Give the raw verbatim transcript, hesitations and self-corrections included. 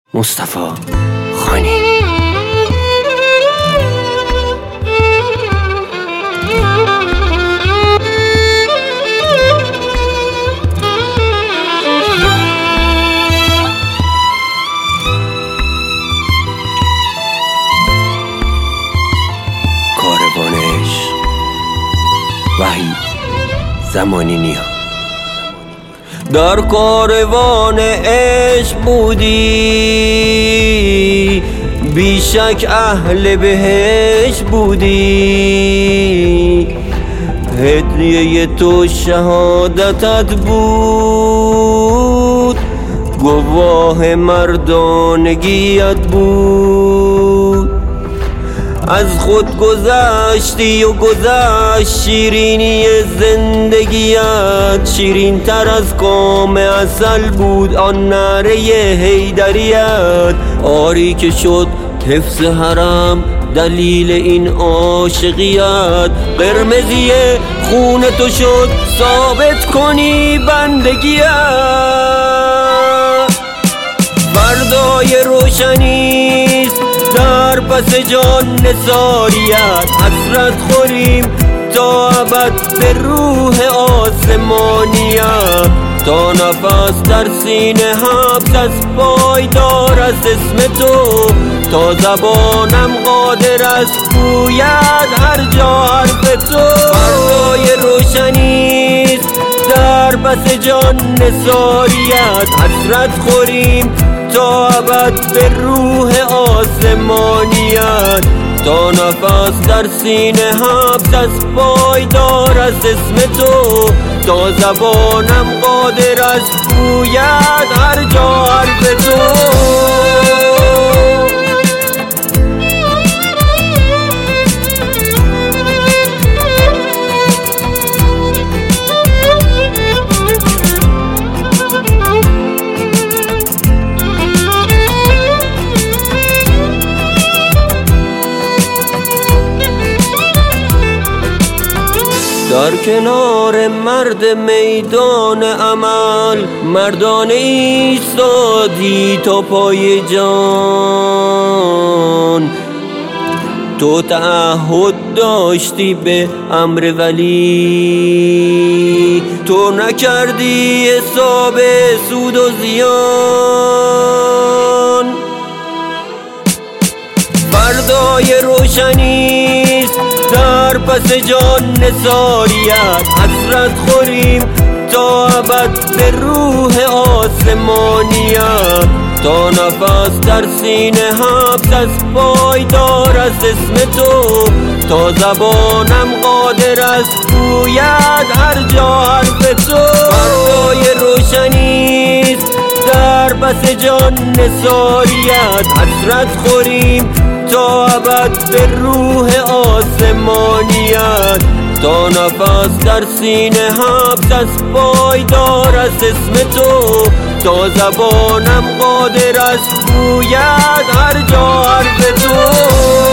مصطفی خانی. کاروانش وحید زمانی نیا. در کاروان عشق بودی، بیشک اهل بهشت بودی، هدیه تو شهادتت بود، گواه مردانگیت بود. از خود گذشتی و گذشت شیرینی زندگیت، شیرین تر از کام عسل بود آن نعره حیدریت. آری که شد حفظ حرم دلیل این عاشقیت، قرمزی خون تو شد ثابت کنی بندگیت. فردای روشنیست در پس جان نثاریت، حسرت خوریم تا ابد به روح آسمانیت. تا نفس در سینه حبس از پایدار از اسم تو، تا زبانم قادر است گوید هر جا حرف تو. فردای روشنیست در پس جان نثاریت، حسرت خوریم تا ابد به روح آسمانیت. تا نفس در سینه حبس از پایدار از اسم تو، تا زبانم قادر است گوید هر جا حرف تو. در کنار مرد میدان عمل مردانه ایستادی تا پای جان. تو تعهد داشتی به امر ولی، تو نکردی حساب سود و زیان. فردای روشنیست در پس جان نثاریت، حسرت خوریم تا ابد به روح آسمانیت. تا نفس در سینه حبس از پایدار از اسم تو، تا زبانم قادر است گوید هر جا حرف تو. فردای روشنیست در پس جان نثاریت، حسرت خوریم تا ابد به روح آسمانیت. تا نفس در سینه حبس از پایدار از اسم تو، تا زبانم قادر است گوید هر جا حرف تو.